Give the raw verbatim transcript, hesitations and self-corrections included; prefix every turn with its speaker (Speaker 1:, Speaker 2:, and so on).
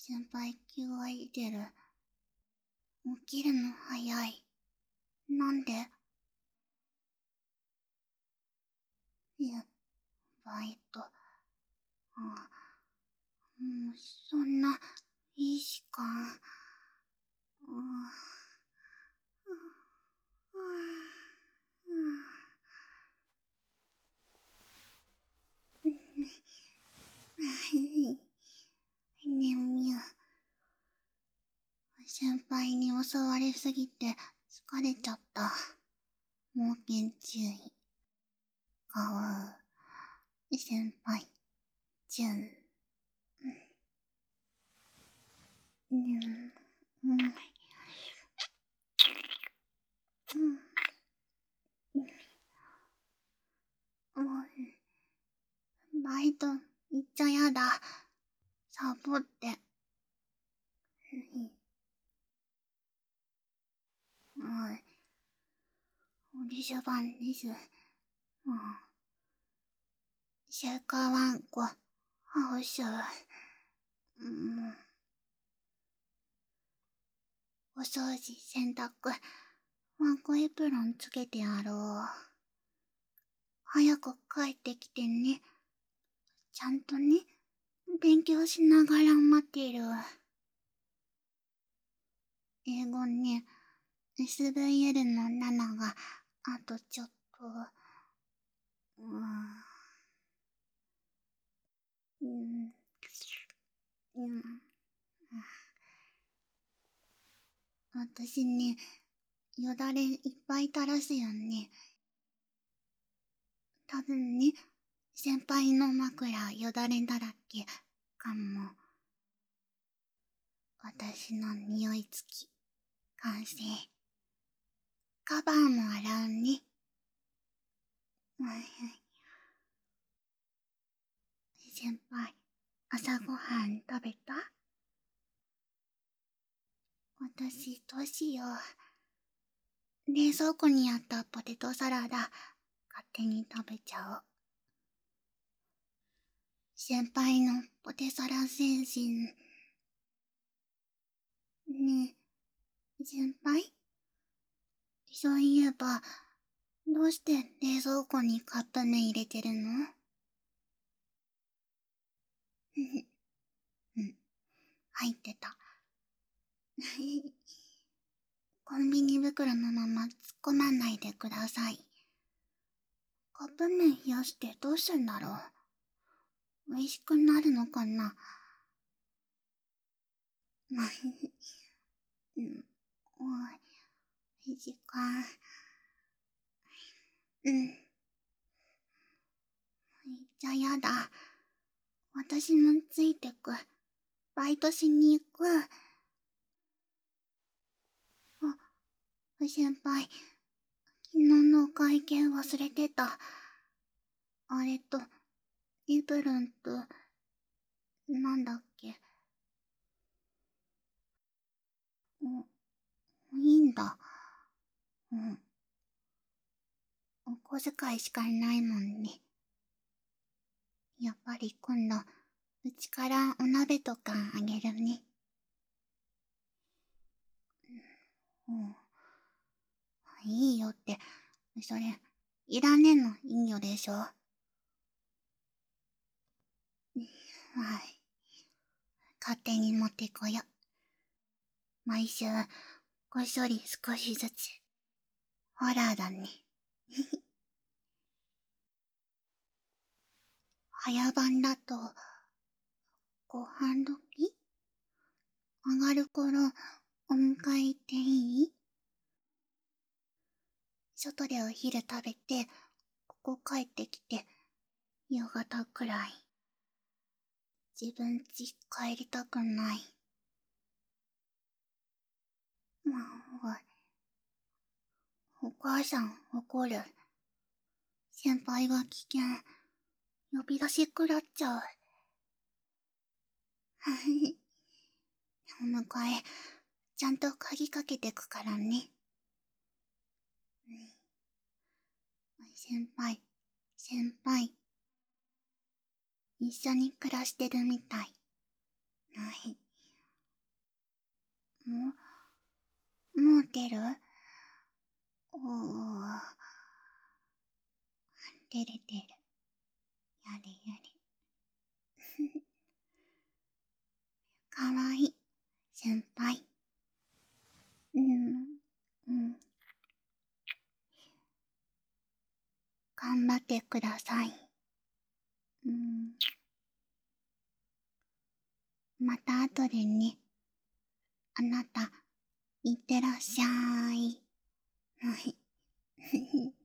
Speaker 1: 先輩気がいてる。起きるの早い。なんで？いや、バイト。あ、もうそんな、いい時間。うん、眠い。先輩に襲われすぎて疲れちゃった。猛犬注意。かわう。先輩、じゅん。うん。うん。うん。もう、バイト行っちゃやだ。サボって。もう、おりしゃばんです。もう、シェカワンコ、ハウシュ。もう、お掃除、洗濯、ワンコエプロンつけてやろう。早く帰ってきてね。ちゃんとね、勉強しながら待ってる。英語ね、エスブイエル のななが、あとちょっと、うーん、うん、うん。私ね、よだれいっぱい垂らすよね。多分ね、先輩の枕よだれだらけかも。私の匂い付き、完成。カバーも洗うね。先輩、朝ごはん食べた？私、どうしよう。冷蔵庫にあったポテトサラダ、勝手に食べちゃおう。先輩のポテサラ星人。ねえ、先輩？そういえば、どうして冷蔵庫にカップ麺入れてるの？うん、入ってた。コンビニ袋のまま突っ込まないでください。カップ麺冷やしてどうすんだろう。美味しくなるのかな。うん、おい、時間。うん。じゃやだ。私もついてく。バイトしに行く。あ、先輩、昨日のお会計忘れてた。あれと、エプロンと、なんだっけ。お、いいんだ。うん。お小遣いしかないもんね。やっぱり今度、うちからお鍋とかあげるね。うん。いいよって、それ、いらねえのいいよでしょ。はい。勝手に持ってこよ。毎週、こっそり少しずつ。ホラーだね。早番だと、ご飯時？上がる頃、お迎え行っていい？外でお昼食べて、ここ帰ってきて、夕方くらい。自分家帰りたくない。まあ、お母さん怒る。先輩が危険。呼び出し食らっちゃう。お迎え、ちゃんと鍵かけてくからね。先輩、先輩。一緒に暮らしてるみたい。 もう出る？おー、出る出る。やれやれ。かわいい、先輩。うん、うん。頑張ってください。うん。また後でね。あなた、いってらっしゃい。はい。